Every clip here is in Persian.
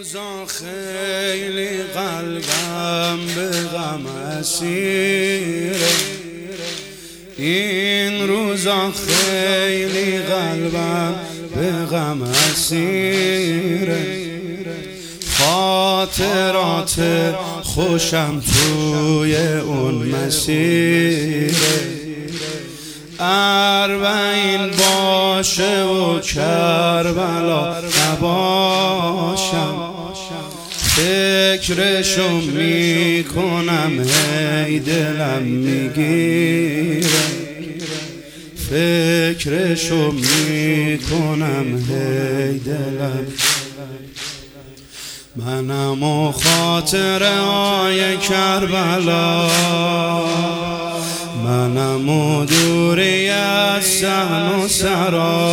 روزا خیلی قلبم به غم اسیره، این روزا خیلی قلبم به غم اسیره، خاطرات خوشم توی اون مسیره، اربعین باشه و کربلا نباشم، فکرشو میکنم هی دلم میگیره، فکرشو میکنم هی دلم. منم و خاطره های کربلا، منم و دوری از صحن و سرا،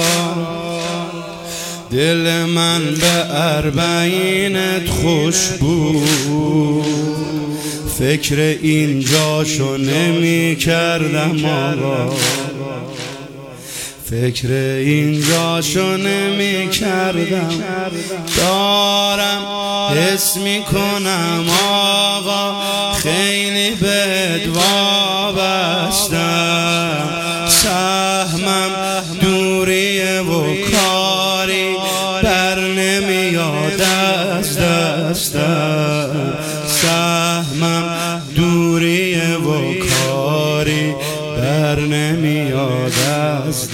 دل من به اربعینت خوش بود، فکر اینجاشو نمی کردم آقا، فکر اینجاشو نمی کردم، دارم حس میکنم آقا خیلی بد وابستم، سهمم دوریه و کاری بر نمیاد از دستم، سهمم دوریه و کاری بر نمیاد از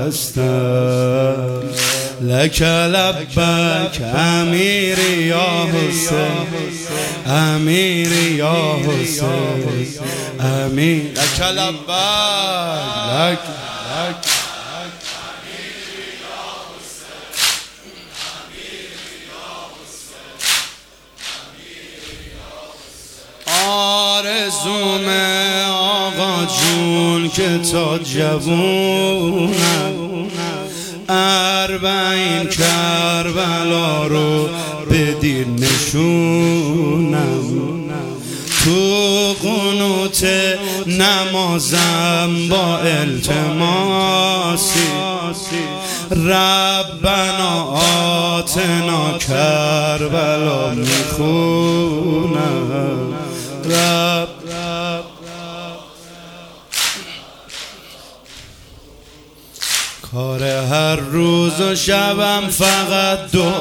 دستم. لک لبک امیری یا حسین، امیری یا حسین، امیر لک لبک، لک آرزومه آقا جون که تا جوونم اربعین کربلا رو بدیر نشونم، تو قنوت نمازم با التماسی ربنا آتنا کربلا میخونم، رب کار هر روز و شبم فقط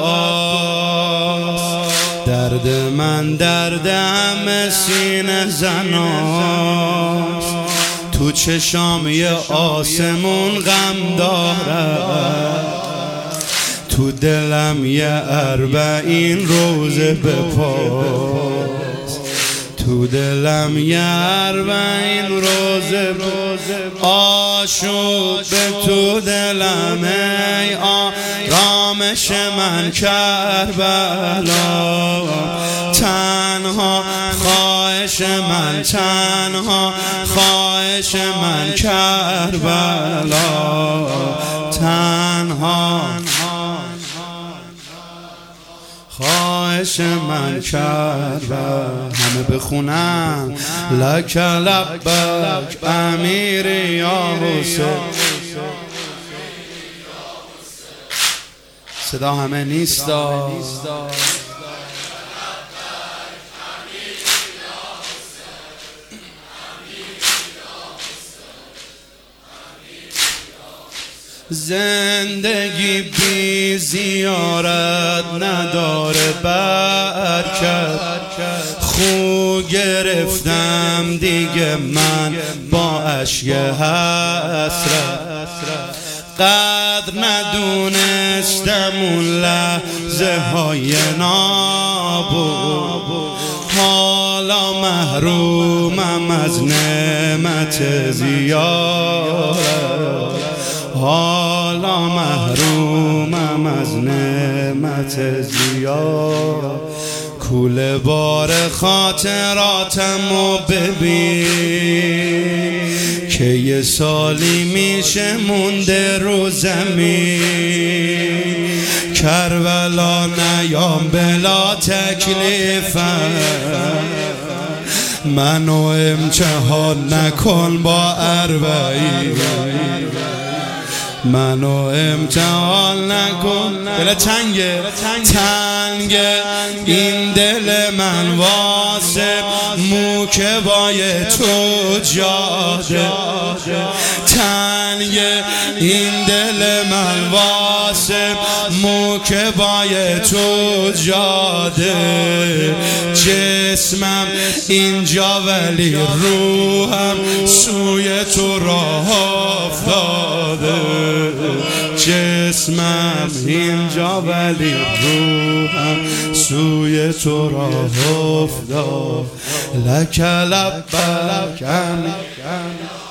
دعا، درد من درد همه سینه زناست، تو چشام یه آسمون غم دارد، تو دلم یه اربعین روزه بپاس، تو دلم یه اربعین روزه آشوب به تو دلم ای آرامش من کربلا، تنها خواهش من، تنها خواهش من کربلا، تنها خواهش من کربلا. همه بخونن لک لبک امیری یا حسین، صدا همه نیستا، زندگی بی زیارت نداره برکت، خو گرفتم دیگه من با اشک حسرت، قدر ندونستم اون لحظه های نابود، حالا محرومم از نعمت زیارت، حالا محرومم از نعمت زیاد، کوله بار خاطراتمو ببین که یه سالی میشه مونده رو زمین، کربلا نیام بلا تکلیفم، منو امتحان نکن با اربعین، منو امتحان نکن. دل تنگه این دل من واسه موکبای تو جاده، تنگه این دل من واسه موکبای تو جاده. جسمم اینجا ولی روحم سوی تو راه افتاده، جسمم اینجا ولی روحم سوی تو راه افتاده. لک لبک